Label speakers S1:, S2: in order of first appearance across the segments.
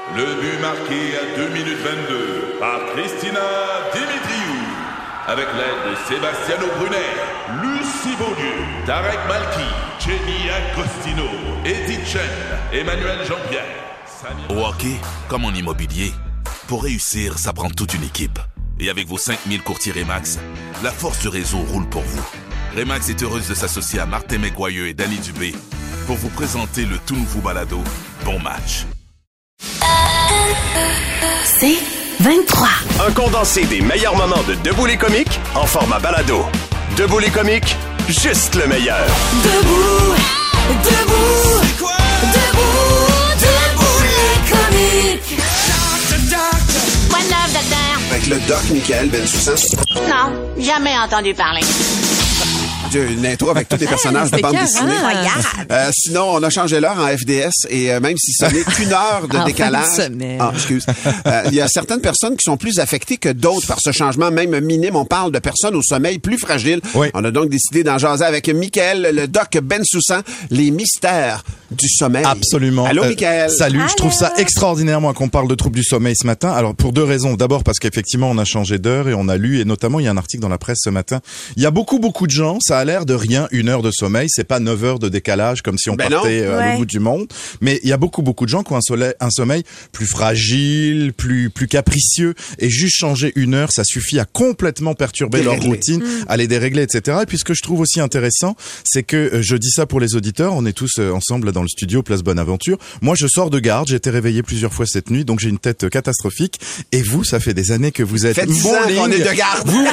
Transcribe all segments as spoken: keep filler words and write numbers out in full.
S1: Le but marqué à deux minutes vingt-deux par Christina Dimitriou. Avec l'aide de Sebastiano Brunet, Lucie Beaulieu, Tarek Malki, Jenny Agostino, Edith Chen, Emmanuel Jean-Pierre.
S2: Au hockey, comme en immobilier, pour réussir, ça prend toute une équipe. Et avec vos cinq mille courtiers Remax, la force du réseau roule pour vous. Remax est heureuse de s'associer à Martin McGuire et Danny Dubé pour vous présenter le tout nouveau balado Bon Match.
S3: C'est vingt-trois.
S4: Un condensé des meilleurs moments de Debout les comiques en format balado. Debout les comiques, juste le meilleur.
S3: Debout, debout, c'est quoi? Debout, debout les comiques.
S5: Quoi de neuf, docteur?
S6: Avec le doc Michael Bensoussan.
S5: Non, jamais entendu parler.
S6: Une intro avec tous les personnages de bande dessinée. Euh, sinon, on a changé l'heure en F D S et euh, même si ce n'est qu'une heure de décalage. Ah, excuse. Euh, il y a certaines personnes qui sont plus affectées que d'autres par ce changement, même minime. On parle de personnes au sommeil plus fragile. Oui. On a donc décidé d'en jaser avec Michael, le doc Bensoussan, les mystères du sommeil.
S7: Absolument.
S6: Allô,
S7: euh,
S6: Michael.
S7: Salut.
S5: Allô.
S7: Je trouve ça extraordinaire, moi, qu'on parle de troubles du sommeil ce matin. Alors, pour deux raisons. D'abord, parce qu'effectivement, on a changé d'heure et on a lu, et notamment, il y a un article dans la presse ce matin. Il y a beaucoup, beaucoup de gens, ça a l'air de rien, une heure de sommeil. C'est pas neuf heures de décalage comme si on
S6: ben
S7: partait
S6: non.
S7: euh, à
S5: Ouais.
S7: l'autre bout du monde. Mais il y a beaucoup, beaucoup de gens qui ont un, soleil, un sommeil plus fragile, plus, plus capricieux. Et juste changer une heure, ça suffit à complètement perturber
S6: Dérégler.
S7: leur routine, mmh. à les dérégler, et cetera. Et puis, ce que je trouve aussi intéressant, c'est que, euh, je dis ça pour les auditeurs, on est tous euh, ensemble dans le studio, Place Bonaventure. Moi, je sors de garde, j'ai été réveillé plusieurs fois cette nuit, donc j'ai une tête catastrophique. Et vous, ça fait des années que vous êtes
S6: Faites dix ans qu'on est de garde.
S7: Vous,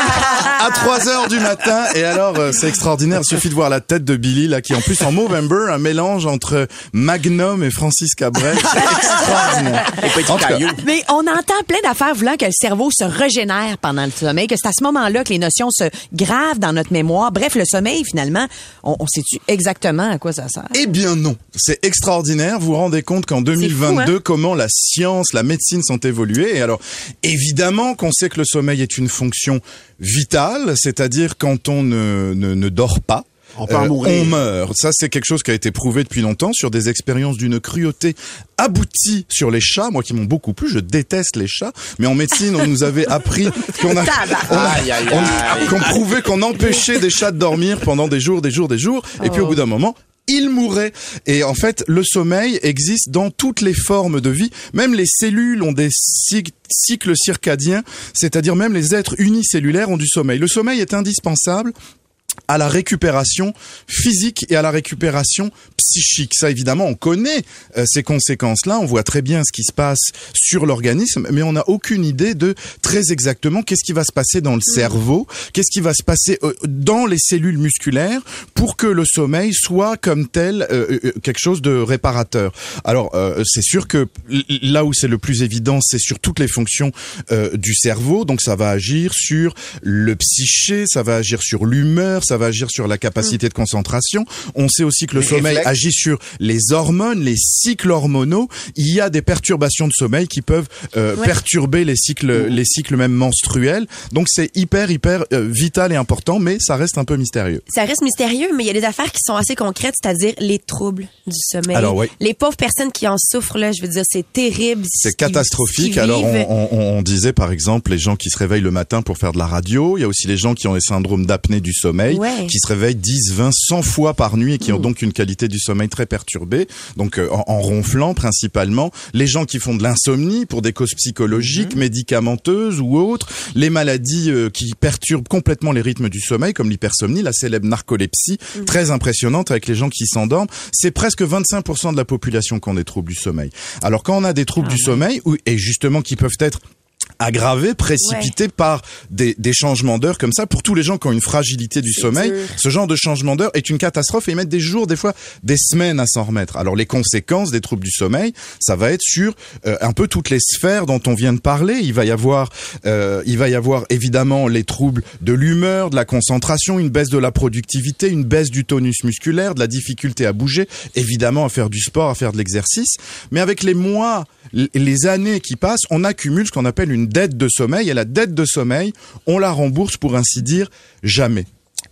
S7: à trois heures du matin. Et alors, euh, c'est extraordinaire. Il suffit de voir la tête de Billy, là, qui est en plus en Movember, un mélange entre Magnum et Francis Cabrel. C'est extraordinaire. En tout cas,
S8: Mais on entend plein d'affaires voulant que le cerveau se régénère pendant le sommeil, que c'est à ce moment-là que les notions se gravent dans notre mémoire. Bref, le sommeil, finalement, on, on sait-tu exactement à quoi ça sert?
S7: Eh bien non, c'est extraordinaire. Vous vous rendez compte qu'en deux mille vingt-deux,
S8: fou, hein?
S7: comment la science, la médecine sont évoluées. Et alors, évidemment qu'on sait que le sommeil est une fonction vitale, c'est-à-dire quand on ne, ne, ne dort pas,
S6: On peut en
S7: Euh,
S6: mourir.
S7: on meurt. Ça, c'est quelque chose qui a été prouvé depuis longtemps sur des expériences d'une cruauté aboutie sur les chats. Moi qui m'ont beaucoup plu, je déteste les chats. Mais en médecine, on nous avait appris qu'on a, on a-
S6: Aïe, aïe,
S7: on-
S6: aïe.
S7: qu'on prouvait qu'on empêchait des chats de dormir pendant des jours, des jours, des jours. Et puis au bout d'un moment, ils mouraient. Et en fait, le sommeil existe dans toutes les formes de vie. Même les cellules ont des cyc- cycles circadiens, c'est-à-dire même les êtres unicellulaires ont du sommeil. Le sommeil est indispensable à la récupération physique et à la récupération psychique. Ça, évidemment, on connaît euh, ces conséquences-là. On voit très bien ce qui se passe sur l'organisme, mais on n'a aucune idée de très exactement qu'est-ce qui va se passer dans le cerveau, qu'est-ce qui va se passer euh, dans les cellules musculaires pour que le sommeil soit comme tel euh, euh, quelque chose de réparateur. Alors, euh, c'est sûr que l- là où c'est le plus évident, c'est sur toutes les fonctions euh, du cerveau. Donc, ça va agir sur le psyché, ça va agir sur l'humeur, ça va agir sur la capacité de concentration. On sait aussi que le
S6: Les
S7: sommeil
S6: réflexes.
S7: agit sur les hormones, les cycles hormonaux. Il y a des perturbations de sommeil qui peuvent euh,
S8: Ouais.
S7: perturber les cycles, les cycles même menstruels. Donc c'est hyper, hyper euh, vital et important, mais ça reste un peu mystérieux.
S9: Ça reste mystérieux, mais il y a des affaires qui sont assez concrètes, c'est-à-dire les troubles du sommeil.
S7: Alors, oui.
S9: Les pauvres personnes qui en souffrent, là, je veux dire, c'est terrible. ce
S7: C'est
S9: qu'ils- ce
S7: catastrophique.
S9: qu'ils
S7: Alors,
S9: vivent.
S7: on, on, on disait, par exemple, les gens qui se réveillent le matin pour faire de la radio. Il y a aussi les gens qui ont les syndromes d'apnée du sommeil,
S9: Ouais.
S7: qui se réveillent dix, vingt, cent fois par nuit et qui ont donc une qualité du sommeil très perturbée. Donc, euh, en, en ronflant, principalement. Les gens qui font de l'insomnie pour des causes psychologiques, médicamenteuses ou autres. Les maladies euh, qui perturbent complètement les rythmes du sommeil, comme l'hypersomnie, la célèbre narcolepsie, très impressionnante avec les gens qui s'endorment. C'est presque vingt-cinq pour cent de la population qui ont des troubles du sommeil. Alors, quand on a des troubles du sommeil, ou- et justement qui peuvent être aggravés, précipités ouais. par des, des changements d'heure comme ça. Pour tous les gens qui ont une fragilité du
S9: C'est
S7: sommeil,
S9: dur.
S7: ce genre de changement d'heure est une catastrophe et ils mettent des jours, des fois des semaines à s'en remettre. Alors les conséquences des troubles du sommeil, ça va être sur euh, un peu toutes les sphères dont on vient de parler. Il va y avoir, euh, il va y avoir évidemment les troubles de l'humeur, de la concentration, une baisse de la productivité, une baisse du tonus musculaire, de la difficulté à bouger, évidemment à faire du sport, à faire de l'exercice. Mais avec les mois, les années qui passent, on accumule ce qu'on appelle une dette de sommeil. Et la dette de sommeil, on la rembourse pour ainsi dire jamais.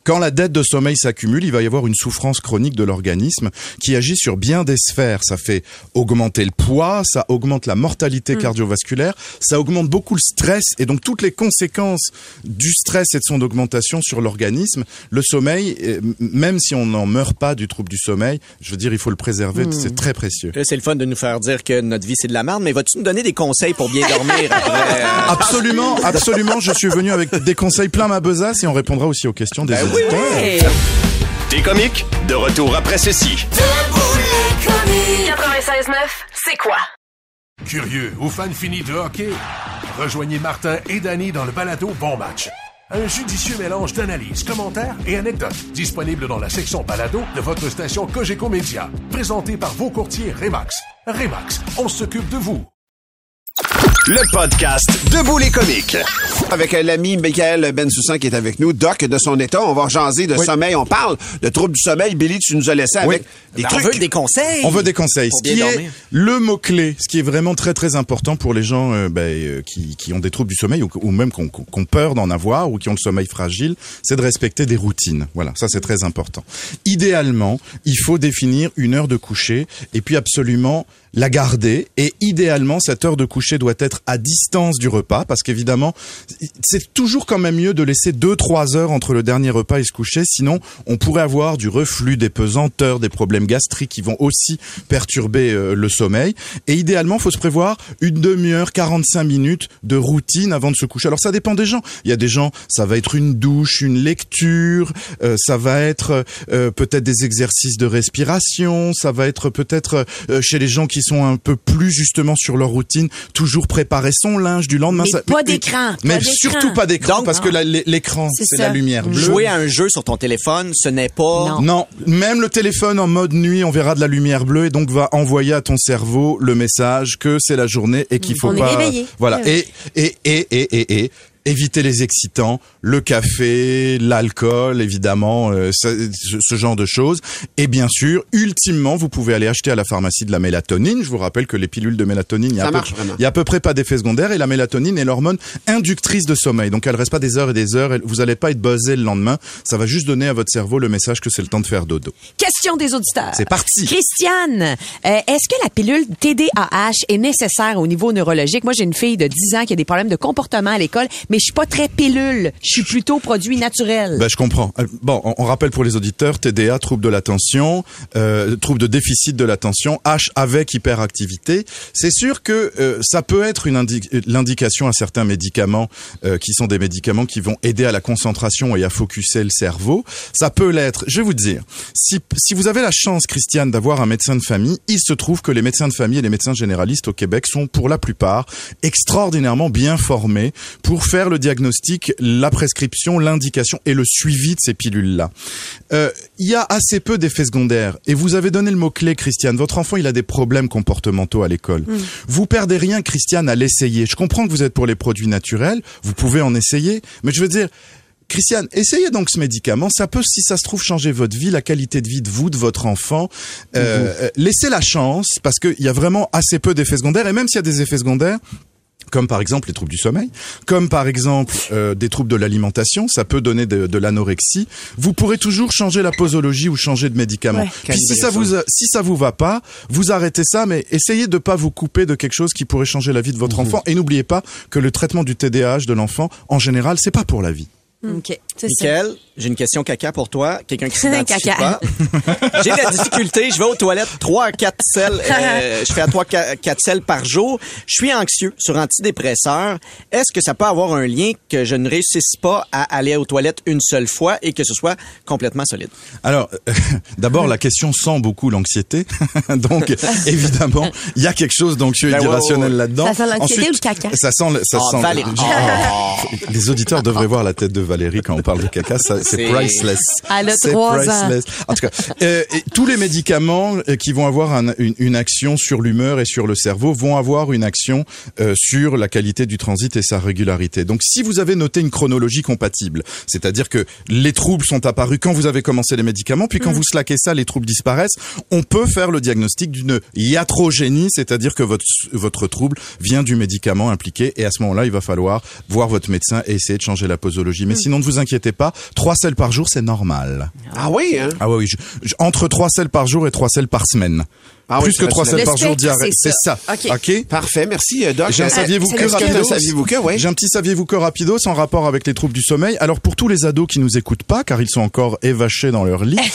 S7: Quand la dette de sommeil s'accumule, il va y avoir une souffrance chronique de l'organisme qui agit sur bien des sphères. Ça fait augmenter le poids, ça augmente la mortalité mmh. cardiovasculaire, ça augmente beaucoup le stress et donc toutes les conséquences du stress et de son augmentation sur l'organisme. Le sommeil, même si on n'en meurt pas du trouble du sommeil, je veux dire, il faut le préserver, mmh. c'est très précieux.
S10: Là, c'est le fun de nous faire dire que notre vie, c'est de la merde, mais vas-tu nous donner des conseils pour bien dormir après? Euh...
S7: Absolument, absolument. Je suis venu avec des conseils plein ma besace et on répondra aussi aux questions des ben auditeurs. Oui.
S4: T'es comique? De retour après ceci.
S3: quatre-vingt-seize neuf, c'est quoi?
S11: Curieux ou fan fini de hockey? Rejoignez Martin et Danny dans le balado Bon Match. Un judicieux mélange d'analyses, commentaires et anecdotes. Disponible dans la section balado de votre station Cogeco Média. Présenté par vos courtiers Remax. Remax, on s'occupe de vous.
S4: Le podcast Debout les comiques.
S6: Avec l'ami Michael Bensoussan qui est avec nous, doc de son état. On va jaser de oui. sommeil. On parle de troubles du sommeil. Billy, tu nous as laissé avec oui. des
S10: ben
S6: trucs.
S10: On veut des conseils.
S7: On veut des conseils. Ce qui dormir. est le mot-clé, ce qui est vraiment très, très important pour les gens euh, ben, euh, qui, qui ont des troubles du sommeil ou, ou même qui ont, qui ont peur d'en avoir ou qui ont le sommeil fragile, c'est de respecter des routines. Voilà, ça c'est très important. Idéalement, il faut définir une heure de coucher et puis absolument la garder. Et idéalement, cette heure de coucher doit être à distance du repas parce qu'évidemment, c'est toujours quand même mieux de laisser deux trois heures entre le dernier repas et se coucher. Sinon, on pourrait avoir du reflux, des pesanteurs, des problèmes gastriques qui vont aussi perturber euh, le sommeil. Et idéalement, il faut se prévoir une demi-heure, quarante-cinq minutes de routine avant de se coucher. Alors, ça dépend des gens. Il y a des gens, ça va être une douche, une lecture, euh, ça va être euh, peut-être des exercices de respiration, ça va être peut-être euh, chez les gens qui sont un peu plus justement sur leur routine, toujours préparer son linge du lendemain.
S8: Mais
S7: ça,
S8: pas d'écran.
S7: Mais
S8: pas
S7: surtout pas d'écran,
S10: Donc,
S7: parce que la, l'écran, c'est, c'est la lumière bleue.
S10: Jouer à un jeu sur ton téléphone, ce n'est pas...
S7: Non. non, même le téléphone en mode nuit, on verra de la lumière bleue et donc va envoyer à ton cerveau le message que c'est la journée et qu'il faut
S8: on
S7: pas...
S8: est réveillé.
S7: Voilà, oui. et, et, et, et, et, et, éviter les excitants, le café, l'alcool, évidemment, euh, ce, ce genre de choses. Et bien sûr, ultimement, vous pouvez aller acheter à la pharmacie de la mélatonine. Je vous rappelle que les pilules de mélatonine, il y a, à peu, il y a à peu près pas d'effet secondaire. Et la mélatonine est l'hormone inductrice de sommeil. Donc, elle reste pas des heures et des heures. Vous allez pas être buzzé le lendemain. Ça va juste donner à votre cerveau le message que c'est le temps de faire dodo.
S8: Question des auditeurs.
S7: C'est parti.
S8: Christiane, euh, est-ce que la pilule T D A H est nécessaire au niveau neurologique? Moi, j'ai une fille de dix ans qui a des problèmes de comportement à l'école, mais je suis pas très pilule. Je suis plutôt produit naturel.
S7: Ben, je comprends. Bon, on, on rappelle pour les auditeurs, T D A, trouble de l'attention, euh, trouble de déficit de l'attention, H avec hyperactivité. C'est sûr que euh, ça peut être une indi- l'indication à certains médicaments euh, qui sont des médicaments qui vont aider à la concentration et à focuser le cerveau. Ça peut l'être. Je vais vous dire, si, si vous avez la chance, Christiane, d'avoir un médecin de famille, il se trouve que les médecins de famille et les médecins généralistes au Québec sont pour la plupart extraordinairement bien formés pour faire le diagnostic, la prescription, l'indication et le suivi de ces pilules-là. Euh, il y a assez peu d'effets secondaires. Et vous avez donné le mot-clé, Christiane. Votre enfant, il a des problèmes comportementaux à l'école. Mmh. Vous perdez rien, Christiane, à l'essayer. Je comprends que vous êtes pour les produits naturels. Vous pouvez en essayer. Mais je veux dire... Christiane, essayez donc ce médicament. Ça peut, si ça se trouve, changer votre vie, la qualité de vie de vous, de votre enfant. Euh, mmh. Laissez la chance, parce qu'il y a vraiment assez peu d'effets secondaires. Et même s'il y a des effets secondaires, comme par exemple les troubles du sommeil, comme par exemple euh, des troubles de l'alimentation, ça peut donner de, de l'anorexie. Vous pourrez toujours changer la posologie ou changer de médicament. Ouais, Puis si ça vous si ça vous va pas, vous arrêtez ça, mais essayez de pas vous couper de quelque chose qui pourrait changer la vie de votre mmh. enfant. Et n'oubliez pas que le traitement du T D A H de l'enfant, en général, c'est pas pour la vie.
S8: OK. C'est
S10: Mickaël, j'ai une question caca pour toi. Quelqu'un qui s'identifie pas. J'ai de la difficulté. Je vais aux toilettes trois à quatre selles. Euh, je fais à trois à quatre selles par jour. Je suis anxieux sur antidépresseurs. Est-ce que ça peut avoir un lien que je ne réussisse pas à aller aux toilettes une seule fois et que ce soit complètement solide?
S7: Alors, euh, d'abord, la question sent beaucoup l'anxiété. Donc, évidemment, il y a quelque chose d'anxieux ben et d'irrationnel ouais, ouais. là-dedans.
S9: Ça sent l'anxiété
S7: Ensuite,
S9: ou le caca?
S7: Ça sent, ça
S10: oh,
S7: sent.
S10: Valérie.
S7: Oh. Les auditeurs devraient voir la tête de Valérie quand on parle de caca. Ça, c'est, c'est priceless.
S8: Elle a
S7: c'est
S8: trois
S7: priceless.
S8: ans.
S7: En tout cas, euh, et tous les médicaments euh, qui vont avoir un, une, une action sur l'humeur et sur le cerveau vont avoir une action euh, sur la qualité du transit et sa régularité. Donc, si vous avez noté une chronologie compatible, c'est-à-dire que les troubles sont apparus quand vous avez commencé les médicaments, puis quand mmh. vous slackez ça, les troubles disparaissent, on peut faire le diagnostic d'une iatrogénie, c'est-à-dire que votre, votre trouble vient du médicament impliqué, et à ce moment-là, il va falloir voir votre médecin et essayer de changer la posologie. Mais sinon ne vous inquiétez pas, trois selles par jour, c'est normal.
S6: Ah oui, hein?
S7: Ah oui, oui. Je, je, entre trois selles par jour et trois selles par semaine.
S6: Ah
S7: Plus
S6: oui,
S7: que trois selles par jour, diarrhée.
S8: C'est
S7: ça.
S8: ça.
S7: OK. Okay.
S6: Parfait, merci, Doc.
S7: J'ai un saviez-vous que rapido.
S6: Saviez-vous que, ouais.
S7: J'ai un petit saviez-vous que rapido en rapport avec les troubles du sommeil. Alors, pour tous les ados qui nous écoutent pas, car ils sont encore évachés dans leur lit,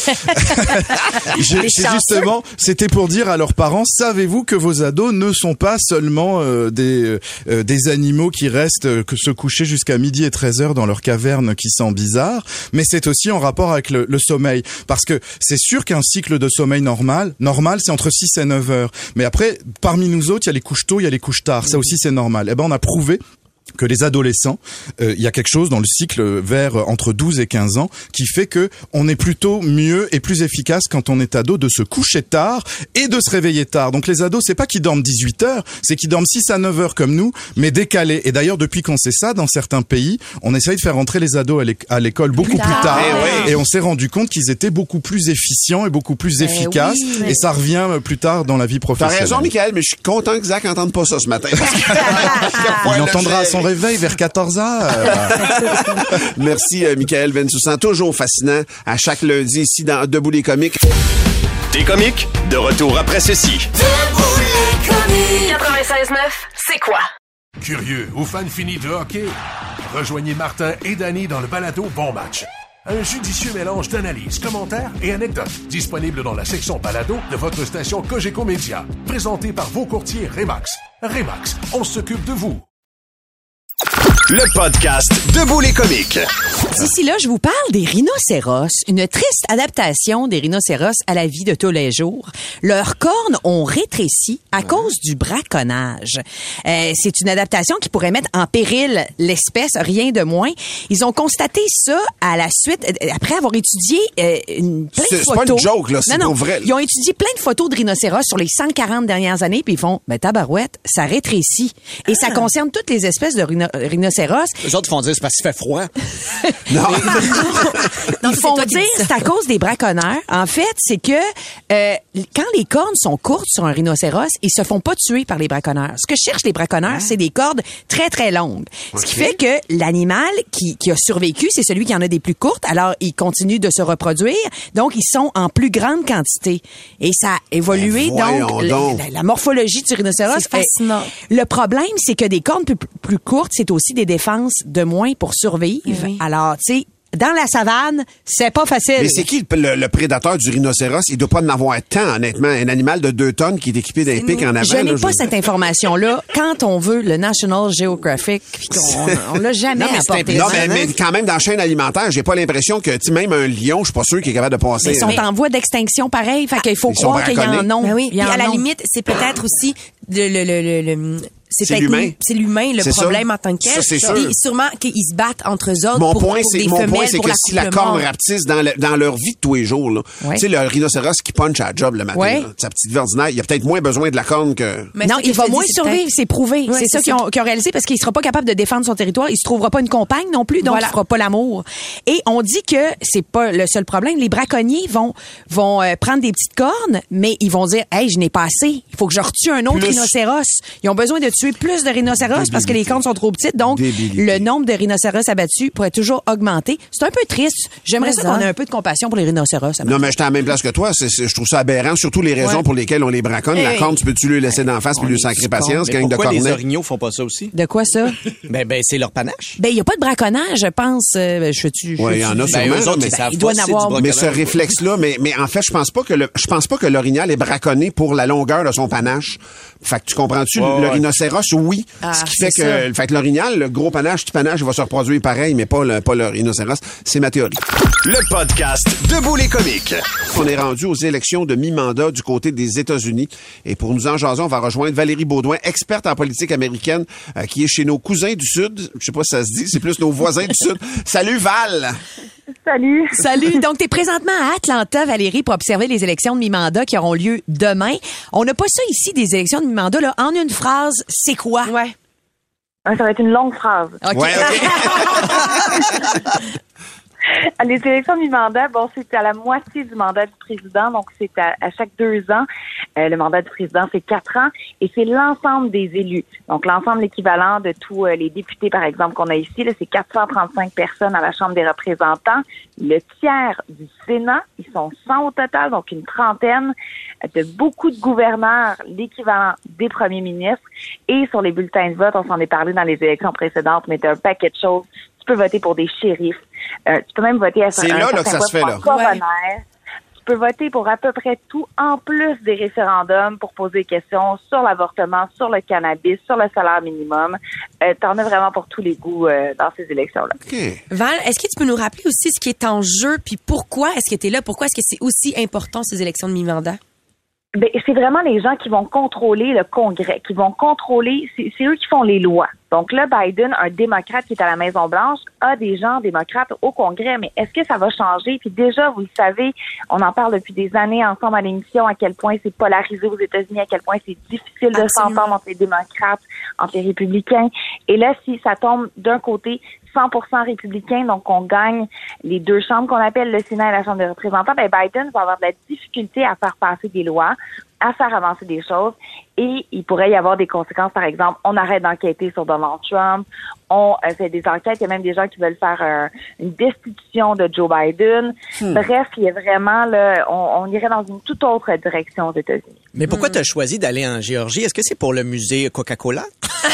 S7: j'ai, j'ai justement, c'était pour dire à leurs parents, savez-vous que vos ados ne sont pas seulement euh, des euh, des animaux qui restent euh, que se coucher jusqu'à midi et treize heures dans leur caverne qui sent bizarre, mais c'est aussi en rapport avec le, le sommeil. Parce que c'est sûr qu'un cycle de sommeil normal, normal, c'est entre six et neuf heures. Mais après, parmi nous autres, il y a les couches tôt, il y a les couches tard. Ça aussi, c'est normal. Eh ben, on a prouvé que les adolescents, euh, il y a quelque chose dans le cycle vers euh, entre douze et quinze ans qui fait que on est plutôt mieux et plus efficace quand on est ado de se coucher tard et de se réveiller tard. Donc les ados, c'est pas qu'ils dorment dix-huit heures, c'est qu'ils dorment six à neuf heures comme nous, mais décalés. Et d'ailleurs, depuis qu'on sait ça, dans certains pays, on essaye de faire entrer les ados à l'école beaucoup plus tard, plus tard
S6: eh oui.
S7: et on s'est rendu compte qu'ils étaient beaucoup plus efficients et beaucoup plus
S8: eh
S7: efficaces
S8: oui, mais...
S7: et ça revient plus tard dans la vie professionnelle.
S6: T'as raison, Michael, mais je suis content que Zach n'entende pas ça ce matin. Parce que...
S7: Il entendra à son réveil vers quatorze heures.
S6: Merci, euh, Michael Bensoussan. Toujours fascinant à chaque lundi ici dans Debout les comiques.
S4: Des comiques, de retour après ceci.
S3: Debout les comiques.
S12: quatre-vingt-seize neuf, c'est quoi?
S11: Curieux ou fan fini de hockey? Rejoignez Martin et Danny dans le balado Bon Match. Un judicieux mélange d'analyses, commentaires et anecdotes. Disponible dans la section balado de votre station Cogeco Média. Présenté par vos courtiers Remax. Remax, on s'occupe de vous.
S4: Le podcast Debout les comiques.
S8: D'ici là, je vous parle des rhinocéros, une triste adaptation des rhinocéros à la vie de tous les jours. Leurs cornes ont rétréci à cause du braconnage. Euh, c'est une adaptation qui pourrait mettre en péril l'espèce, rien de moins. Ils ont constaté ça à la suite, après avoir étudié euh, une, plein
S6: c'est,
S8: de photos.
S6: C'est pas une joke, là, c'est
S8: non, non,
S6: pour vrai.
S8: Ils ont étudié plein de photos de rhinocéros sur les cent quarante dernières années, puis ils font, ben tabarouette, ça rétrécit. Et ah. ça concerne toutes les espèces de rhino- rhinocéros.
S10: Les autres font dire c'est parce qu'il fait froid.
S6: non.
S8: non, Ils font dire c'est à cause des braconneurs. En fait, c'est que euh, quand les cornes sont courtes sur un rhinocéros, ils se font pas tuer par les braconneurs. Ce que cherchent les braconneurs, ah. c'est des cordes très, très longues. Okay. Ce qui fait que l'animal qui, qui a survécu, c'est celui qui en a des plus courtes. Alors, il continue de se reproduire. Donc, ils sont en plus grande quantité. Et ça a évolué. Donc,
S6: donc.
S8: La, la morphologie du rhinocéros.
S9: C'est fascinant.
S8: Fait, le problème, c'est que des cornes plus, plus courtes, c'est aussi des défenses de moins pour survivre. Oui. Alors, tu sais, dans la savane, c'est pas facile.
S6: Mais c'est qui le, le, le prédateur du rhinocéros? Il doit pas en avoir tant, honnêtement. Un animal de deux tonnes qui est équipé d'un pic en avant.
S8: Je n'ai
S6: là,
S8: pas
S6: je...
S8: cette information-là. Quand on veut le National Geographic, on, on l'a jamais
S6: non, mais
S8: apporté.
S6: Non, mais, mais quand même, dans la chaîne alimentaire, j'ai pas l'impression que même un lion, je suis pas sûr qu'il est capable de passer.
S8: Mais ils sont mais... en voie d'extinction pareil. Fait qu'il faut
S6: ils
S8: croire qu'il y en a.
S9: Ben oui.
S8: Il y en
S9: à la
S8: ont.
S9: limite, c'est peut-être aussi le... le, le, le, le...
S6: C'est, c'est l'humain.
S9: C'est l'humain, le
S6: c'est
S9: problème
S6: ça.
S9: en tant que tel.
S6: Ça, c'est sûr.
S9: Puis sûrement qu'ils se battent entre eux autres
S6: mon
S9: pour,
S6: point,
S9: pour
S6: c'est,
S9: des
S6: mon
S9: femelles,
S6: point, c'est
S9: pour
S6: que si la corne rapetisse dans, le, dans leur vie de tous les jours, là,
S8: ouais.
S6: tu sais, le rhinocéros qui punch à la job le matin,
S8: ouais.
S6: là, sa petite vie ordinaire, il a peut-être moins besoin de la corne que...
S8: Mais non, il va moins dis, survivre, c'est prouvé.
S9: Ouais,
S8: c'est, c'est ça, ça. Qu'ils, ont, qu'ils ont réalisé parce qu'il sera pas capable de défendre son territoire. Il se trouvera pas une compagne non plus, donc voilà. il fera pas l'amour. Et on dit que c'est pas le seul problème. Les braconniers vont, vont euh, prendre des petites cornes, mais ils vont dire, hey, je n'ai pas assez. Il faut que je retue un autre plus. rhinocéros. Ils ont besoin de tuer plus de rhinocéros parce que les cornes sont trop petites, donc Débilité. le nombre de rhinocéros abattus pourrait toujours augmenter. C'est un peu triste. J'aimerais ça qu'on ait un peu de compassion pour les rhinocéros.
S6: Non, mais j'étais à la même place que toi. C'est, c'est, je trouve ça aberrant, surtout les raisons ouais. pour lesquelles on les braconne. Hey. La corne, tu peux-tu lui laisser d'en face puis lui sacrer patience, gang de cornets.
S10: Pourquoi les orignaux font pas ça aussi?
S8: De quoi ça?
S10: ben, ben, c'est leur panache.
S8: Ben, il y a pas de braconnage, je pense. Euh, je tu
S6: Oui, il y en a sûrement.
S10: Ben, autres,
S6: mais
S10: ben,
S8: il doit en avoir.
S6: Mais ce réflexe-là, mais, mais en fait, je pense pas que le, je pense pas que l'orignal est braconné pour la longueur de son panache. Fait que tu comprends-tu? Oh, le, le ouais. rhinocéros, oui. Ah, ce qui fait que, ça. fait que l'orignal, le gros panache, petit panache, il va se reproduire pareil, mais pas le, pas le rhinocéros. C'est ma théorie.
S4: Le podcast Debout les comiques.
S6: On est rendu aux élections de mi-mandat du côté des États-Unis. Et pour nous en jaser, on va rejoindre Valérie Baudouin, experte en politique américaine, euh, qui est chez nos cousins du Sud. Je sais pas si ça se dit, c'est plus nos voisins du Sud. Salut Val!
S13: Salut.
S8: Salut. Donc, tu es présentement à Atlanta, Valérie, pour observer les élections de mi-mandat qui auront lieu demain. On n'a pas ça ici, des élections de mi-mandat. Là. En une phrase, c'est quoi?
S13: Ouais. Ça va être une longue phrase.
S8: Okay.
S6: Ouais, okay.
S13: Les élections de mi-mandat, bon, c'est à la moitié du mandat du président, donc c'est à, à chaque deux ans. Euh, le mandat du président, c'est quatre ans, et c'est l'ensemble des élus. Donc, l'ensemble équivalent de tous euh, les députés, par exemple, qu'on a ici, là, c'est quatre cent trente-cinq personnes à la Chambre des représentants. Le tiers du Sénat, ils sont cent au total, donc une trentaine de beaucoup de gouverneurs, l'équivalent des premiers ministres. Et sur les bulletins de vote, on s'en est parlé dans les élections précédentes, mais t'as un paquet de choses. Tu peux voter pour des shérifs. Euh, tu peux même voter à
S6: C'est là, là que ça se fait, là.
S13: Coroner. Tu peux voter pour à peu près tout, en plus des référendums, pour poser des questions sur l'avortement, sur le cannabis, sur le salaire minimum. Euh, t'en as vraiment pour tous les goûts euh, dans ces élections-là.
S9: Okay. Val, est-ce que tu peux nous rappeler aussi ce qui est en jeu, puis pourquoi est-ce que tu es là? Pourquoi est-ce que c'est aussi important, ces élections de mi-mandat?
S13: Ben, c'est vraiment les gens qui vont contrôler le Congrès, qui vont contrôler, c'est, c'est eux qui font les lois. Donc là, Biden, un démocrate qui est à la Maison-Blanche, a des gens démocrates au Congrès, mais est-ce que ça va changer? Puis déjà, vous le savez, on en parle depuis des années ensemble à l'émission, à quel point c'est polarisé aux États-Unis, à quel point c'est difficile de Absolument. s'entendre entre les démocrates, entre les républicains. Et là, si ça tombe d'un côté cent pour cent républicain, donc on gagne les deux chambres qu'on appelle le Sénat et la Chambre des représentants, ben Biden va avoir de la difficulté à faire passer des lois, à faire avancer des choses, et il pourrait y avoir des conséquences. Par exemple, on arrête d'enquêter sur Donald Trump, on euh, fait des enquêtes, il y a même des gens qui veulent faire euh, une destitution de Joe Biden. Hmm. Bref, il y a vraiment, là, on, on irait dans une toute autre direction aux États-Unis.
S10: Mais pourquoi hmm. tu as choisi d'aller en Géorgie? Est-ce que c'est pour le musée Coca-Cola?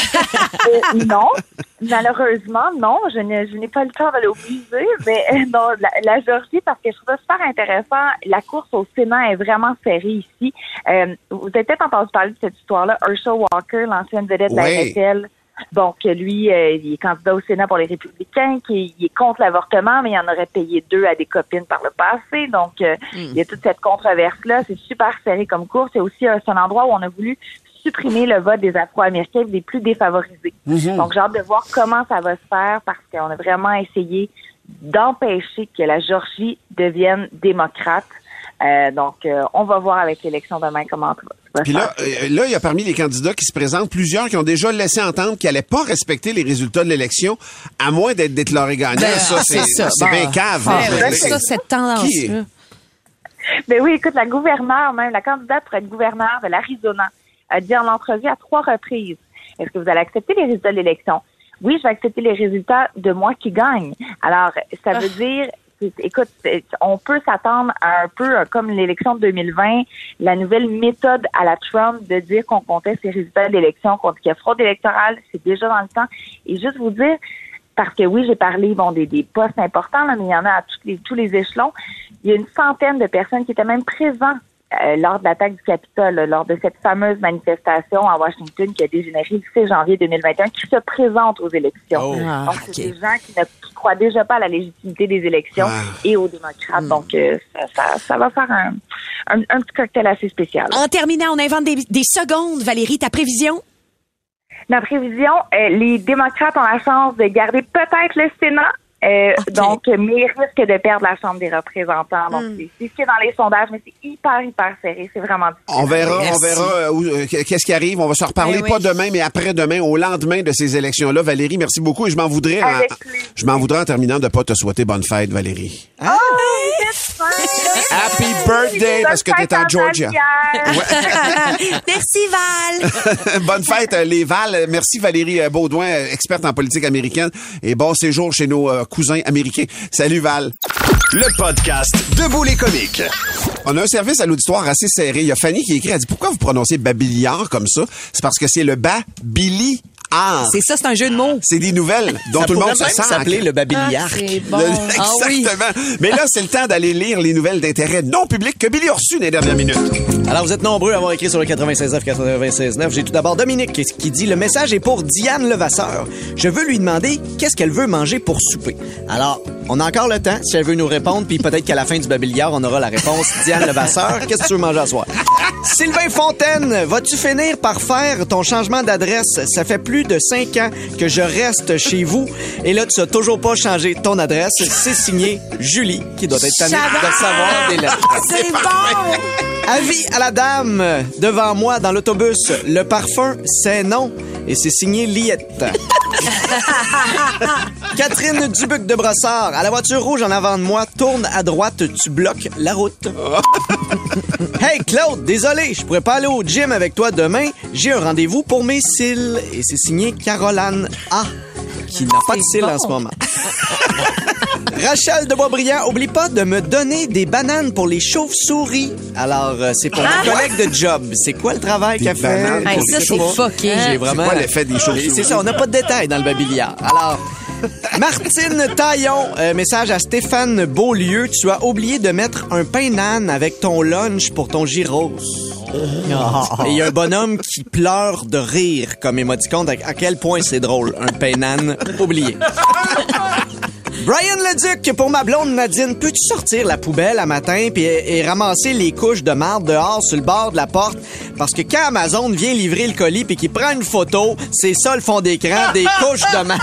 S13: euh, non, malheureusement, non. Je, ne, je n'ai pas le temps d'aller au musée, mais euh, non, la, la Géorgie, parce que je trouve ça super intéressant. La course au Sénat est vraiment serrée ici. Euh, vous avez peut-être entendu parler de cette histoire-là. Herschel Walker, l'ancienne vedette de la N F L, bon, que lui, euh, il est candidat au Sénat pour les Républicains, qui il est contre l'avortement, mais il en aurait payé deux à des copines par le passé. Donc, euh, mm. il y a toute cette controverse-là. C'est super serré comme course. C'est aussi un, c'est un endroit où on a voulu supprimer le vote des Afro-Américains des plus défavorisés. Mm-hmm. Donc, j'ai hâte de voir comment ça va se faire, parce qu'on a vraiment essayé d'empêcher que la Géorgie devienne démocrate. Euh, donc, euh, on va voir avec l'élection demain comment ça va.
S6: Puis là, euh, là, il y a parmi les candidats qui se présentent plusieurs qui ont déjà laissé entendre qu'ils n'allaient pas respecter les résultats de l'élection, à moins d'être déclarés gagnants. Ben, ça, c'est, c'est, ça. c'est bon. bien cave.
S8: Ah, c'est ça, cette tendance-là.
S13: Ben oui, écoute, la gouverneure, même, la candidate pour être gouverneure de l'Arizona, a dit en entrevue à trois reprises, est-ce que vous allez accepter les résultats de l'élection? Oui, je vais accepter les résultats de moi qui gagne. Alors, ça veut ah. dire... Écoute, on peut s'attendre à un peu comme l'élection de deux mille vingt, la nouvelle méthode à la Trump de dire qu'on conteste les résultats de l'élection, qu'on dit qu'il y a fraude électorale, c'est déjà dans le temps. Et juste vous dire, parce que oui, j'ai parlé bon des, des postes importants, là, mais il y en a à tous les, tous les échelons. Il y a une centaine de personnes qui étaient même présentes Euh, lors de l'attaque du Capitole, là, lors de cette fameuse manifestation à Washington qui a dégénéré le six janvier deux mille vingt et un, qui se présente aux élections. Oh,
S8: ah,
S13: donc,
S8: okay.
S13: c'est des gens qui ne qui croient déjà pas à la légitimité des élections ah. et aux démocrates. Mm. Donc, euh, ça, ça, ça va faire un, un, un petit cocktail assez spécial.
S8: En terminant, on invente des, des secondes. Valérie, ta prévision?
S13: Ma prévision, euh, les démocrates ont la chance de garder peut-être le Sénat. Euh, okay. Donc, mais risque de perdre la Chambre des représentants. Donc, mm. c'est, c'est ce qui est dans les sondages, mais c'est hyper, hyper serré. C'est vraiment difficile.
S6: On verra,
S13: Merci.
S6: on verra où, euh, qu'est-ce qui arrive. On va se reparler, oui. pas demain, mais après-demain, au lendemain de ces élections-là. Valérie, merci beaucoup. Et je m'en voudrais, en, je m'en voudrais en terminant de pas te souhaiter bonne fête, Valérie.
S13: Oh, oh
S6: Happy birthday, parce que t'es en Georgia.
S9: Ouais. Merci, Val.
S6: Bonne fête, les Val. Merci, Valérie Baudouin, experte en politique américaine. Et bon séjour chez nos euh, cousins américains. Salut, Val.
S4: Le podcast Debout les comiques.
S6: On a un service à l'auditoire assez serré. Il y a Fanny qui écrit, elle dit, pourquoi vous prononcez babillard comme ça? C'est parce que c'est le bas-billy. Ah.
S8: C'est ça, c'est un jeu de mots.
S6: C'est des nouvelles dont
S10: ça
S6: tout le monde se sent.
S10: Ça s'appelait le babillard.
S8: Ah, c'est bon.
S6: Le, exactement.
S8: Ah, oui.
S6: Mais là, c'est le temps d'aller lire les nouvelles d'intérêt non public que Billy a reçues dans les dernières minutes.
S10: Alors, vous êtes nombreux à avoir écrit sur le quatre-vingt-seize neuf quatre-vingt-seize neuf. J'ai tout d'abord Dominique qui dit « Le message est pour Diane Levasseur. Je veux lui demander qu'est-ce qu'elle veut manger pour souper. » Alors, on a encore le temps si elle veut nous répondre, puis peut-être qu'à la fin du babillard, on aura la réponse. Diane Levasseur, qu'est-ce que tu veux manger à soir? Sylvain Fontaine, vas-tu finir par faire ton changement d'adresse? Ça fait plus de cinq ans que je reste chez vous. Et là, tu n'as toujours pas changé ton adresse. C'est signé Julie, qui doit être tannée de savoir des lettres.
S9: C'est bon!
S10: Avis à la dame devant moi dans l'autobus. Le parfum, c'est non. Et c'est signé Liette. Catherine Dubuc de Brossard. À la voiture rouge en avant de moi, tourne à droite, tu bloques la route. Hey Claude, désolé, je pourrais pas aller au gym avec toi demain. J'ai un rendez-vous pour mes cils. Et c'est signé Caroline A, qui n'a pas de cils bon. en ce moment. Rachel de Boisbriand, oublie pas de me donner des bananes pour les chauves-souris. Alors, euh, c'est pour ah, mon collègue de job. C'est quoi le travail qu'elle fait?
S8: Hey, ça, c'est fucké.
S10: J'ai vraiment...
S6: C'est quoi l'effet des chauves-souris?
S10: C'est ça, on n'a pas de détails dans le babillard. Alors... Martine Taillon, euh, message à Stéphane Beaulieu. Tu as oublié de mettre un pain nan avec ton lunch pour ton gyros. Oh. Et il y a un bonhomme qui pleure de rire comme émoticône. À quel point c'est drôle, un pain nan oublié. Brian Leduc, pour ma blonde Nadine, peux-tu sortir la poubelle à matin puis et, et ramasser les couches de marde dehors sur le bord de la porte? Parce que quand Amazon vient livrer le colis puis qu'il prend une photo, c'est ça le fond d'écran, des couches de marde.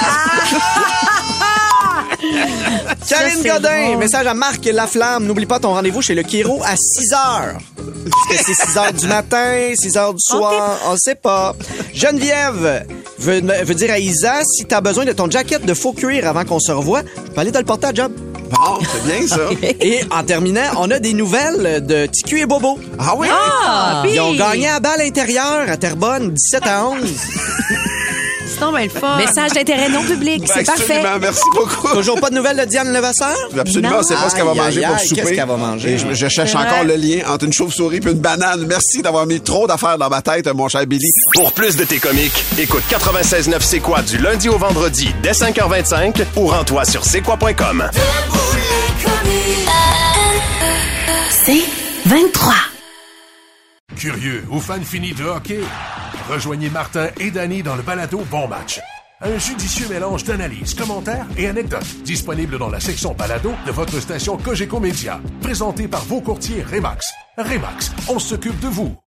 S10: Karine Godin, drôle. Message à Marc Laflamme. N'oublie pas ton rendez-vous chez le Chiro à six heures. Est-ce que c'est six heures du matin, six heures du soir? On sait pas. Geneviève veut, veut dire à Isa, si t'as besoin de ton jacket de faux cuir avant qu'on se revoie, je peux aller te le porter à job.
S6: Bon, c'est bien ça.
S10: Et en terminant, on a des nouvelles de T Q et Bobo.
S6: Ah oui?
S8: Ah,
S10: Ils ont gagné à balle intérieure à Terrebonne, dix-sept à onze.
S8: Ben, le fun. Message d'intérêt non public, ben, c'est parfait.
S6: Merci beaucoup.
S10: Toujours pas de nouvelles de Diane Levasseur?
S6: Absolument, c'est pas ce qu'elle va manger
S10: aïe,
S6: pour
S10: aïe,
S6: souper.
S10: Qu'est-ce qu'elle va manger?
S6: Et je, je cherche encore le lien entre une chauve-souris et une banane. Merci d'avoir mis trop d'affaires dans ma tête, mon cher Billy.
S4: Pour plus de tes comiques, écoute quatre-vingt-seize neuf C'est quoi du lundi au vendredi dès cinq heures vingt-cinq ou rends-toi sur c'est quoi point com.
S3: C'est vingt-trois.
S11: Curieux ou fan fini de hockey? Rejoignez Martin et Danny dans le balado Bon Match. Un judicieux mélange d'analyses, commentaires et anecdotes. Disponible dans la section balado de votre station Cogeco Média. Présenté par vos courtiers Remax. Remax, on s'occupe de vous.